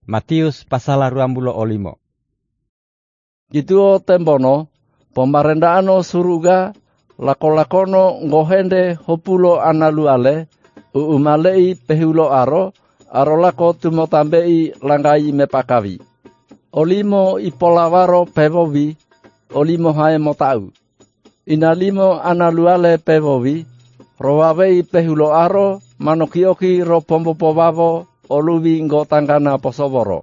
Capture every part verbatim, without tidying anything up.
Matius pasal ruambulo olimo. Gitu tembono, pemarendano suruga, lako-lakono ngohende hopulo analuale, uumalei pehulo aro, aro lako tumotambei langgai mepakawi. Olimo ipolawaro pevovi, olimo hae motau. Inalimo analuale pevovi, rovavei pehulo aro, manokioki ro pompopowavo, oluwi ngo tanggana posoworo.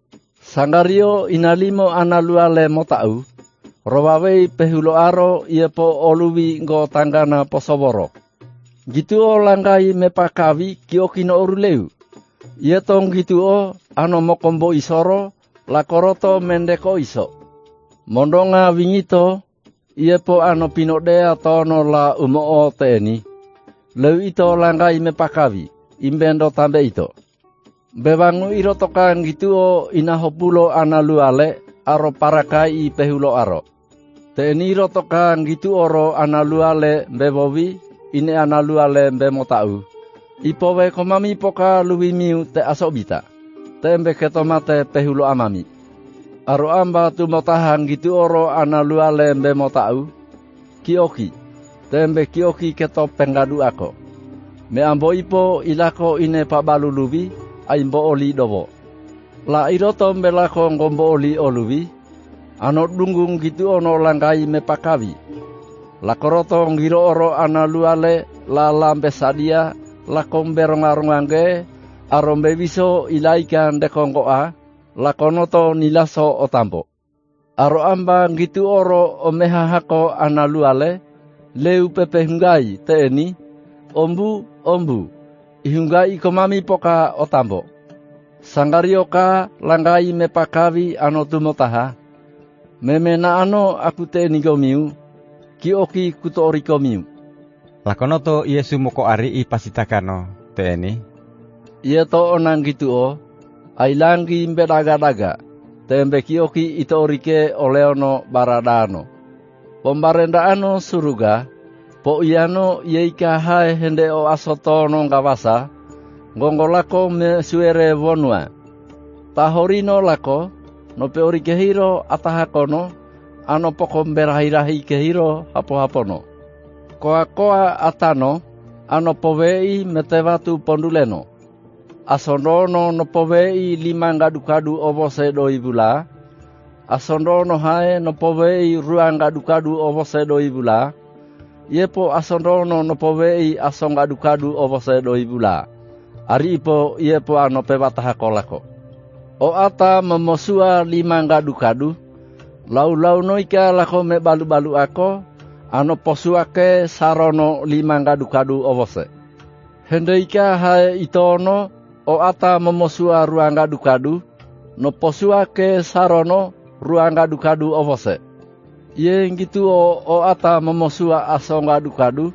Sangario inalimo analuale motau, rovavei pehulo aro iepo oluwi ngo tanggana posoworo. Gitu o langgai mepakawi kiokino uruleu. Ietong gitu o ano mokombo isoro, lakoroto mendeko iso. Mondonga wingito, iepo ano pinodea tono la umoo teeni. Leu ito langgai mepakawi, imbendo tambe ito. Bebangu iro tokan gitu o inahopulo analuale aro parakai pehulo aro. Teeni iro tokan gitu oro analuale bebowi, ini analuale bemotau. Ipowe komami poka luwimiu te asobita. Tembe ketomate pehulo amami. Aro amba tumotahan gitu oro analuale bemotau. Kioki. Tembe kioki keto penggadu ako. Me ambo ipo ilako ine pabalu lubi. Aimbo oli dobo. La iroto mbelako ngombo oli oluwi. Ano dunggung gitu ono langkai mepakawi. La koroto ngiro oro analuale la lambe sadia. La komberongarungange. Arombe wiso ilaikan dekongkoa. La konoto nilaso otambo. Aro amba gitu oro omeha hako analuale. Leu pepe hungai teeni. Ombu, ombu. Ihungai komami poka otambo. Sangarioka langgai mepakawi ano tumotaha. Memena ano aku te nigomiu. Kioki kutori komiu. Lakonoto Yesu moko ari i pasitakano teeni. Ia to onang gitu o. Ailangi mbedaga-daga. Tembe kioki itorike oleono baradano. Pembarendaano suruga. Po iano yeika hae hende o asoto no ngawasa, ngongolako me suere vonua. Tahorino lako, no peori kehiro atahakono, ano poko berahirahi kehiro hapo-hapono. Koa-koa atano, ano povei metewatu ponduleno. Asondono no povei lima ngadu-kadu ovose doi bula. Asondono hae no povei ruang ngadu-kadu ovose doi bula. Iepo asondono no povei asong adu-kadu ovose doi bula. Ari ipo iepo ano pebataha kolako. O ata memosua lima ngadu-kadu. Lau-lau noika lako me balu-balu ako. Ano posuake sarono lima ngadu-kadu ovose. Hendeika hae itono. O ata memosua ruang ngadu-kadu. No posuake sarono ruang ngadu-kadu ovose. Ye gitu o, o ata memosua asong adu-kadu.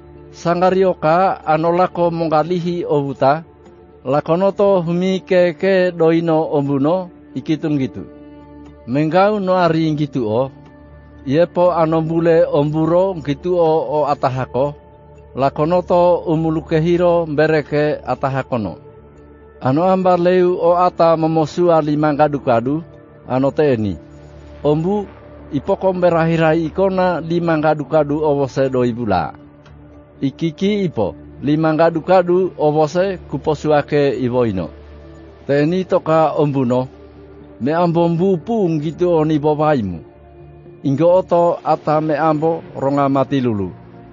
Sangarioka anolako mongalihi obuta. Lakonoto humi keke doino ombuno ikitung gitu. Menggau no ari gitu o. Yepo anombule omburo gitu o, o atahako. Lakonoto umulukehiro mbereke atahakono. Ano ambar leu o ata memosua lima ngadu-kadu. Ano teeni. Ombu ipoko berahirai ikona lima ngadu-kadu ovose doi bula. Ikiki ipo lima ngadu-kadu ovose kuposuake ivoino. Teni toka ombuno. Me ambo mbupung gitu oni bobaimu. Ingo oto ata me ambo ronga mati lulu.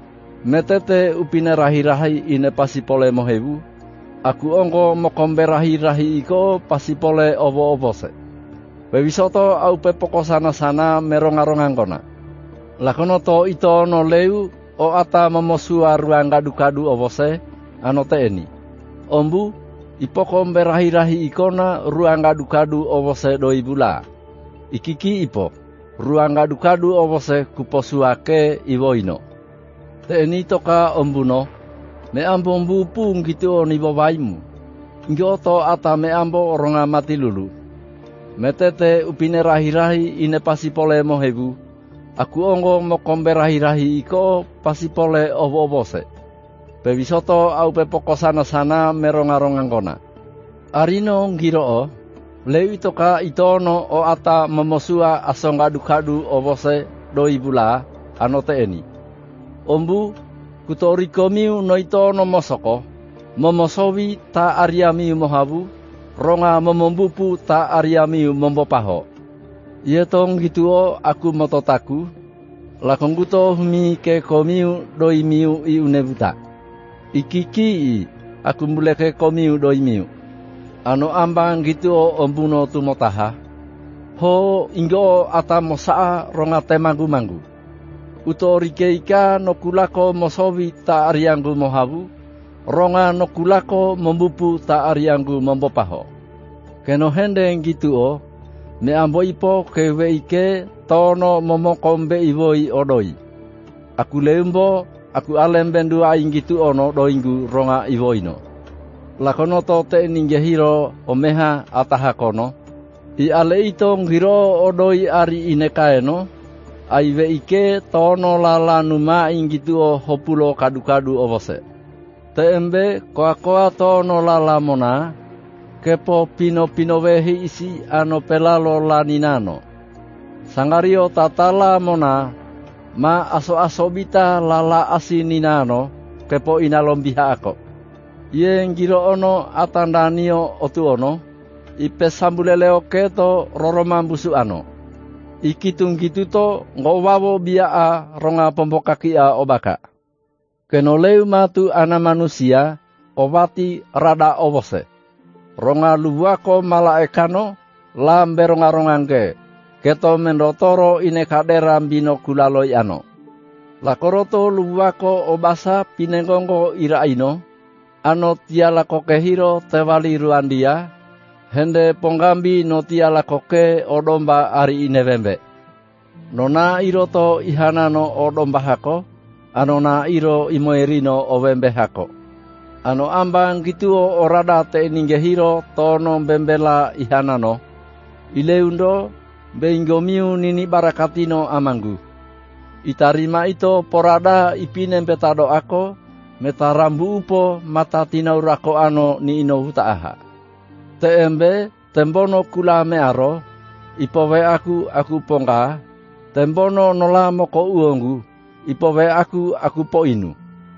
Metete upine rahi-rahi ine pasipole mohebu. Aku ongo mokomberahi-rahi iko pasipole ovo-ovose. Bewisoto au pepoko sana-sana meronga-rongang kona. Lakonoto ito no leu o ata memosua ruang ngadu-kadu ovose ano teeni. Ombu ipoko berahi-rahi ikona ruang ngadu-kadu ovose doi bula. Ikiki ipo ruang ngadu-kadu ovose kuposuake iwoino. Teeni toka ombuno me ambo mbupung gitu oni bobaimu. Ngioto ata me ambo ronga mati lulu. Metete upine rahi-rahi ine pasipole mohebu. Aku ongo mokombe rahi-rahi iko pasipole ovo-ovose. Pewisoto au pepoko sana-sana meronga-rongang kona. Arino ngiro o. Leu itoka itono o ata momosua asongadu-kadu obose doi bula ano teeni. Ombu kutori komiu no itono mosoko, momosowi ta ariamiu mohabu, ronga momombupu ta ariamiu mombopaho. Ietong gituo aku mototaku, lakongguto humi ke komiu doi miu i unebuta. Ikiki aku muleke komiu doi miu. Ano ambang gituo ombuno tumotaha. Ho ingo ata mosaa ronga temanggu-manggu. Utorike ika nokulako mosowi ta arianggu mohabu, ronga nokulako mombupu ta arianggu mombopaho. Keno hendeng gituo, me ambo ipo kewe ike tono momokombe iboi odoi. Aku leumbo, aku alembendu aing gitu ono doinggu ronga iboino. Lakono to te ninggehiro omeha atahakono. I ale ito ngiro odoi ari inekaeno. Aiwe ike tono lala numa ingitu o hopulo kadu-kadu obose. Te embe koa-koa tono lala mona. Kepo pino-pino wehi isi ano pelalo laninano. Sangario tatala mona. Ma aso-aso bita lala asininano. Kepo inalombiha ako. Yen giro ono atandanio otu ono. Ipe sambuleleo keto roromambusu ano. Ikitung gitu to ngowawo biaa ronga pombokakia obaka. Kenoleu matu ana manusia obati rada obose. Ronga luwako malaekano lambe ronga rongangke. Keto mendotoro ine kadera bino kulaloi ano. Lakoroto luwako obasa pinengongo iraino. Ano tiala kokehiro tewali ruandia. Hende ponggambi no tiala koke odomba ari inevembe. Nona iro to ihanano odomba hako. Ano na iro imoerino owembe hako. Ano ambang gituo orada te ninggehiro tono bembela ihanano. Ileundo beingomiu nini barakatino amanggu. Itarima ito porada ipinen petado ako. Metarambu upo mata tinaurako ano ni ino hutaaha. Teembe tembono kula mearo. Ipowe aku aku pongka. Tembono nola moko uongu. Ipowe aku aku po inu.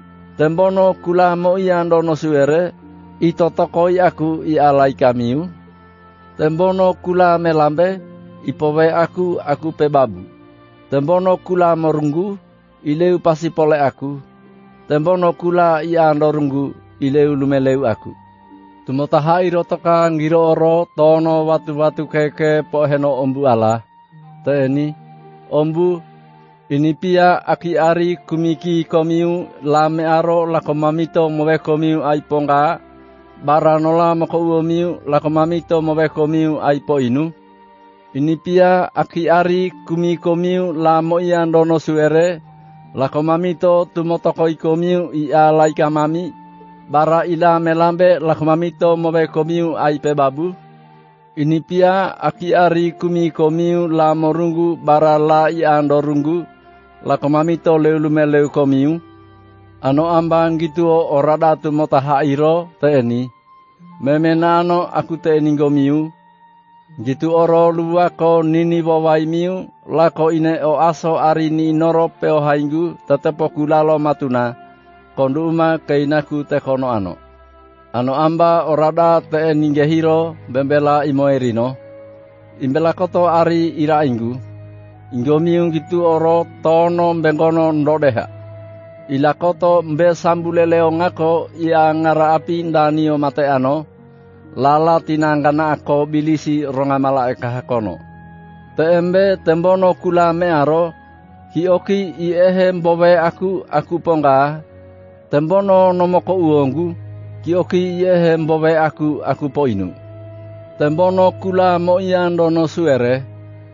Tembono kula mo iando no suere. Ito tokoi aku i alai kamiu. Tembono kula melambe. Ipowe aku aku pebabu. Tembono kula morunggu. Ileu pasi pole aku. Tembono kula iando runggu. Ileu lumeleu aku. Tumotaha iro toka ngiro oro tono watu-watu keke poheno ombu ala. Teeni, ombu, ini pia aki ari kumiki komiu lame aro lako mamito mowe komiu aiponga. Baranola mako uomiu lako mamito mowe komiu aipo inu. Ini pia aki ari kumi komiu lamo iandono suere. Lako mamito tumotokoi komiu ia laika mami. Bara ila melambe lakumamito mobe komiu aipe babu. Ini pia aki ari kumi komiu la morungu bara la iando rungu. Lakumamito leulume leu komiu. Ano ambang gitu orada tu motaha iro teeni. Memenano aku teeni gomiu. Gitu oro luwako nini wawai miu. Lako ine o aso ari ni noro peo haingu tetepo kulalo matuna. Kondu uma keinaku te kono ano. Ano amba orada te ninggehiro bembela imoerino. Imbela koto ari ira ingu. Ingomiung gitu oro tono mbengono ndodeha. Ila koto mbe sambuleleo ngako ia ngara api ndanio mate ano. Lala tinanggana ako bilisi ronga malaeka hakono. Teembe tembono kula mearo. Hioki iehe mbowe aku aku pongga. Tembono nomoko uongu, kioki yehe mbowe aku aku po inu. Tembono kula mo iando no suere,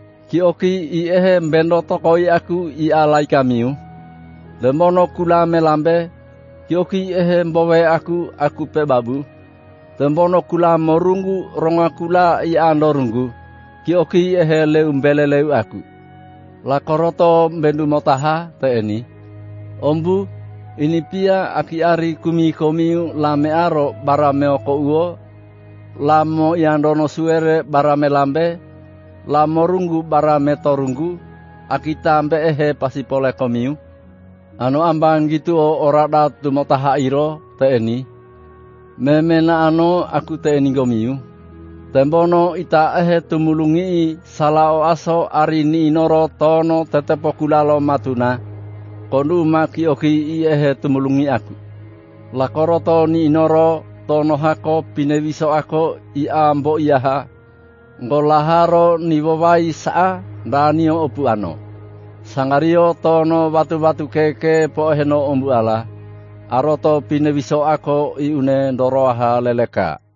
kioki iehe mbendo tokoi aku i alai kamiu. Tembono kula melambe, kioki iehe mbowe aku aku pebabu. Tembono kula morungu ronga kula i ando rungu, kioki iehe leu mbele leu aku. Lakoroto mbendu motaha teeni, ombu, ini pia aki ari kumi komiu la mearo bara meoko uo. lamo iandono suere barame lambe, lamo runggu barame torunggu, akita ambe ehe pasipole komiu. Anu ambang gitu o ora datu motaha iro te eni. Memena ano aku te eni gomiu. Tembono ita ehe tumulungi salao aso ari ni inoro tono tetepo kulalo matuna. Kondu maki oki i ehe tumulungi aku. Lakoroto ni inoro tono hako pinewiso ako i ambo iaha. Ngolaharo ni wawai saa danio opu ano. Sangario tono batu-batu keke po heno ombu ala. Aroto pinewiso ako i une ndoroaha leleka.